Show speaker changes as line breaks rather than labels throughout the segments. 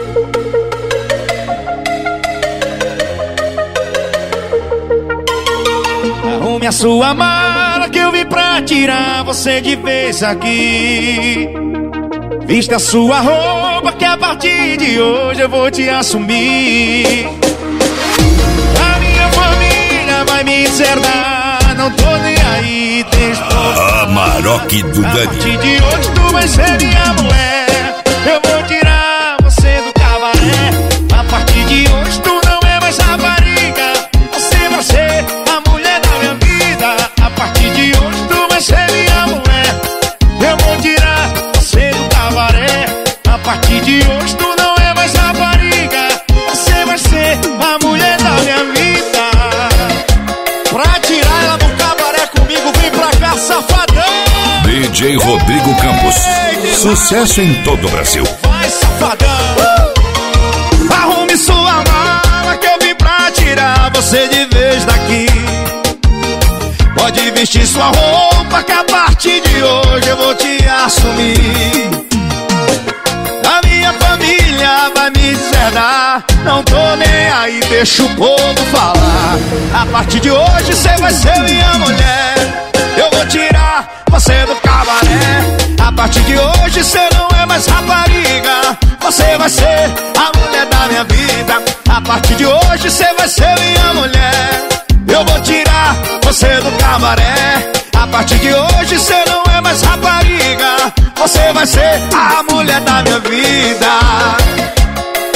Arrume a sua mala que eu vim pra tirar você de vez aqui. Vista a sua roupa que a partir de hoje eu vou te assumir. A minha família vai me deserdar, não tô nem aí,
Amarok do Dani.
A partir de hoje tu vai ser minha mulher. Eu vou tirar você do cabaré. A partir de hoje tu não é mais rapariga, você vai ser a mulher da minha vida. A partir de hoje tu vai ser minha mulher. Eu vou tirar você do cabaré. A partir de hoje tu não é mais rapariga, você vai ser a mulher da minha vida. Pra tirar ela do cabaré comigo, vem pra cá, safadão.
DJ Rodrigo Campos, sucesso em todo o Brasil.
Vai, safadão. Arrume sua mala que eu vim pra tirar você de vez daqui. Pode vestir sua roupa que a partir de hoje eu vou te assumir. A minha família vai me deserdar, não tô nem aí, deixa o povo falar. A partir de hoje cê vai ser minha mulher. Eu vou tirar você do cabaré. A partir de hoje cê não é mais rapariga, você vai ser a mulher da minha vida. A partir de hoje cê vai ser minha mulher. Eu vou tirar você do cabaré. A partir de hoje cê não é mais rapariga, você vai ser a mulher da minha vida.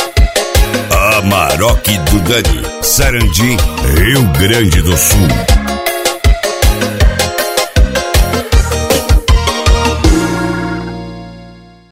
Amarok do Dani, Sarandi, Rio Grande do Sul.